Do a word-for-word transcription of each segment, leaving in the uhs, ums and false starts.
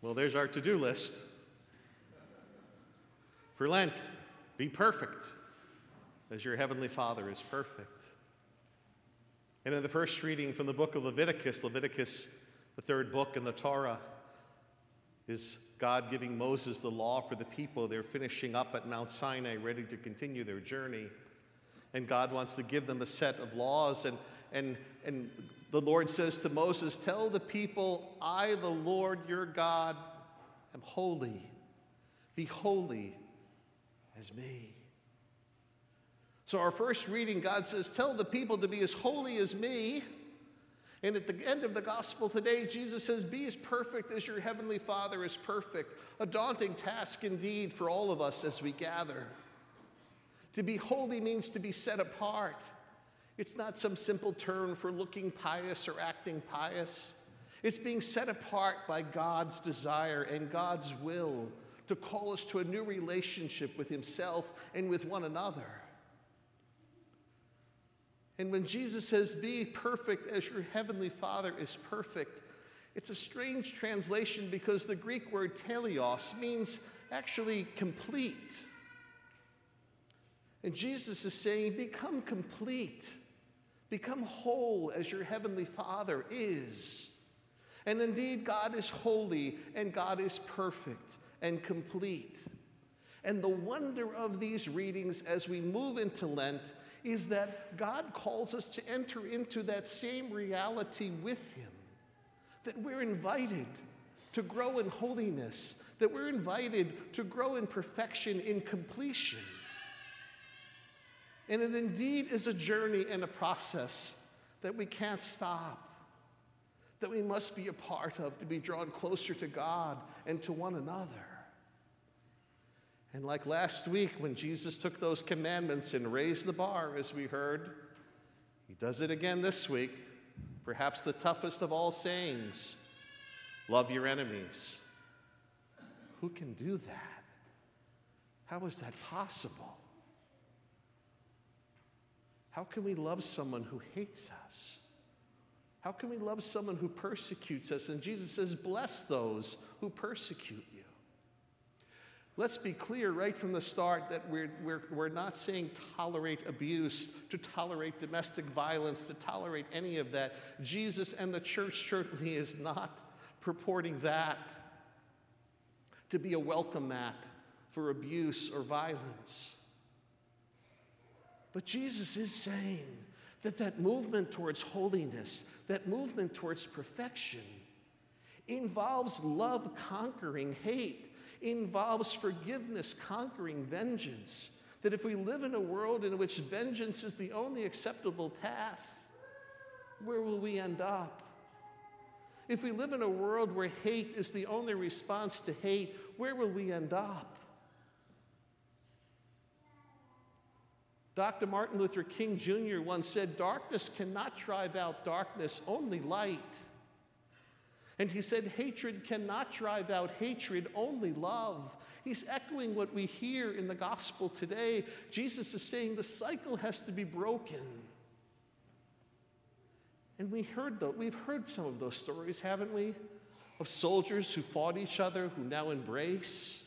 Well, there's our to-do list. For Lent, be perfect as your heavenly Father is perfect. And in the first reading from the book of Leviticus, Leviticus, the third book in the Torah, is God giving Moses the law for the people. They're finishing up at Mount Sinai, ready to continue their journey. And God wants to give them a set of laws. And, and, and the Lord says to Moses, tell the people, I, the Lord your God, am holy. Be holy as me. So our first reading, God says, tell the people to be as holy as me. And at the end of the gospel today, Jesus says, be as perfect as your heavenly Father is perfect. A daunting task indeed for all of us as we gather. To be holy means to be set apart. It's not some simple term for looking pious or acting pious. It's being set apart by God's desire and God's will to call us to a new relationship with himself and with one another. And when Jesus says, be perfect as your heavenly Father is perfect, it's a strange translation because the Greek word teleos means actually complete. And Jesus is saying, become complete. Become whole as your heavenly Father is. And indeed, God is holy and God is perfect and complete. And the wonder of these readings as we move into Lent is that God calls us to enter into that same reality with him. That we're invited to grow in holiness, that we're invited to grow in perfection, in completion. And it indeed is a journey and a process that we can't stop, that we must be a part of to be drawn closer to God and to one another. And like last week when Jesus took those commandments and raised the bar, as we heard, he does it again this week, perhaps the toughest of all sayings, love your enemies. Who can do that? How is that possible? How can we love someone who hates us? How can we love someone who persecutes us? And Jesus says, bless those who persecute you. Let's be clear right from the start that we're, we're, we're not saying tolerate abuse, to tolerate domestic violence, to tolerate any of that. Jesus and the church certainly is not purporting that to be a welcome mat for abuse or violence. But Jesus is saying that that movement towards holiness, that movement towards perfection, involves love conquering hate, involves forgiveness conquering vengeance. That if we live in a world in which vengeance is the only acceptable path, where will we end up? If we live in a world where hate is the only response to hate, where will we end up? Doctor Martin Luther King Junior once said, darkness cannot drive out darkness, only light. And he said, hatred cannot drive out hatred, only love. He's echoing what we hear in the gospel today. Jesus is saying the cycle has to be broken. And we heard the, we've heard some of those stories, haven't we? Of soldiers who fought each other, who now embrace.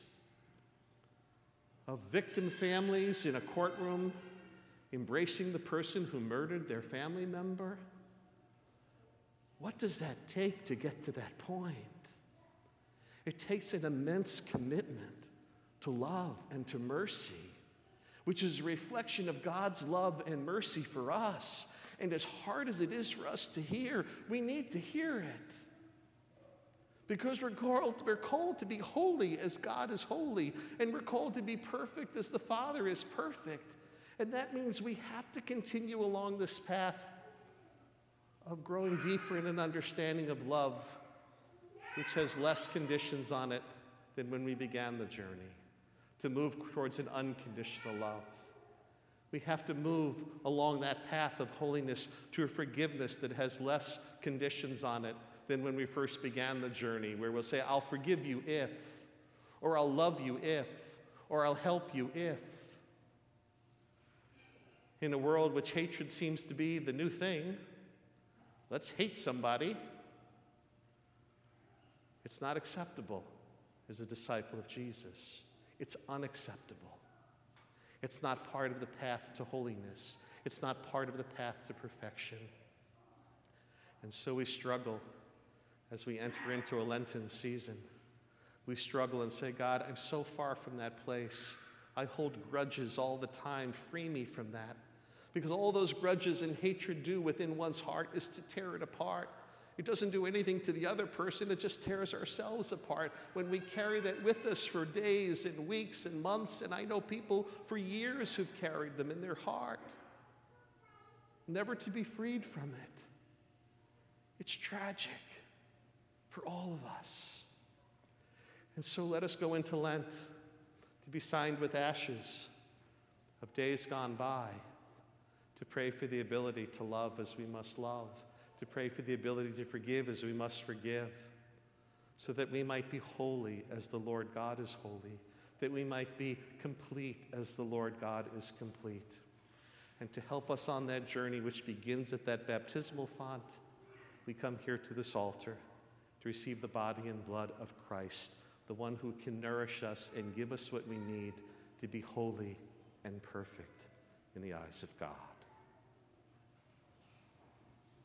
Of victim families in a courtroom embracing the person who murdered their family member. What does that take to get to that point? It takes an immense commitment to love and to mercy, which is a reflection of God's love and mercy for us. And as hard as it is for us to hear, we need to hear it. Because we're called, we're called to be holy as God is holy, and we're called to be perfect as the Father is perfect. And that means we have to continue along this path of growing deeper in an understanding of love, which has less conditions on it than when we began the journey, to move towards an unconditional love. We have to move along that path of holiness to a forgiveness that has less conditions on it than when we first began the journey, where we'll say, I'll forgive you if, or I'll love you if, or I'll help you if. In a world which hatred seems to be the new thing, let's hate somebody. It's not acceptable as a disciple of Jesus. It's unacceptable. It's not part of the path to holiness. It's not part of the path to perfection. And so we struggle as we enter into a Lenten season. We struggle and say, God, I'm so far from that place. I hold grudges all the time. Free me from that. Because all those grudges and hatred do within one's heart is to tear it apart. It doesn't do anything to the other person. It just tears ourselves apart when we carry that with us for days and weeks and months. And I know people for years who've carried them in their heart, never to be freed from it. It's tragic for all of us. And so let us go into Lent to be signed with ashes of days gone by, to pray for the ability to love as we must love, to pray for the ability to forgive as we must forgive, so that we might be holy as the Lord God is holy, that we might be complete as the Lord God is complete. And to help us on that journey, which begins at that baptismal font, we come here to this altar to receive the body and blood of Christ, the one who can nourish us and give us what we need to be holy and perfect in the eyes of God.